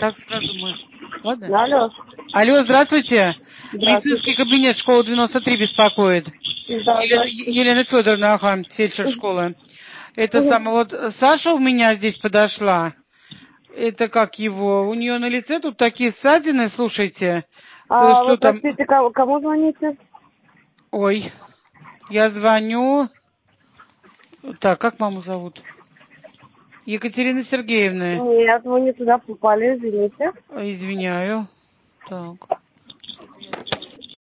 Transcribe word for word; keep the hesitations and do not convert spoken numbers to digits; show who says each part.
Speaker 1: Так сразу мы. Ладно?
Speaker 2: Алло.
Speaker 1: Алло, здравствуйте.
Speaker 2: Здравствуйте.
Speaker 1: Медицинский кабинет школы девяносто три беспокоит.
Speaker 2: Да,
Speaker 1: Елена,
Speaker 2: да.
Speaker 1: Елена Федоровна, ага, фельдшер школы. Это
Speaker 2: Мгм.
Speaker 1: самое, вот Саша у меня здесь подошла. Это как его? У нее на лице тут такие ссадины, слушайте. То,
Speaker 2: А
Speaker 1: что
Speaker 2: вы,
Speaker 1: там...
Speaker 2: простите, кому, кому звоните?
Speaker 1: Ой, я звоню... Так, как маму зовут? Екатерина Сергеевна.
Speaker 2: Нет, вы не туда попали, извините.
Speaker 1: Извиняю. Так.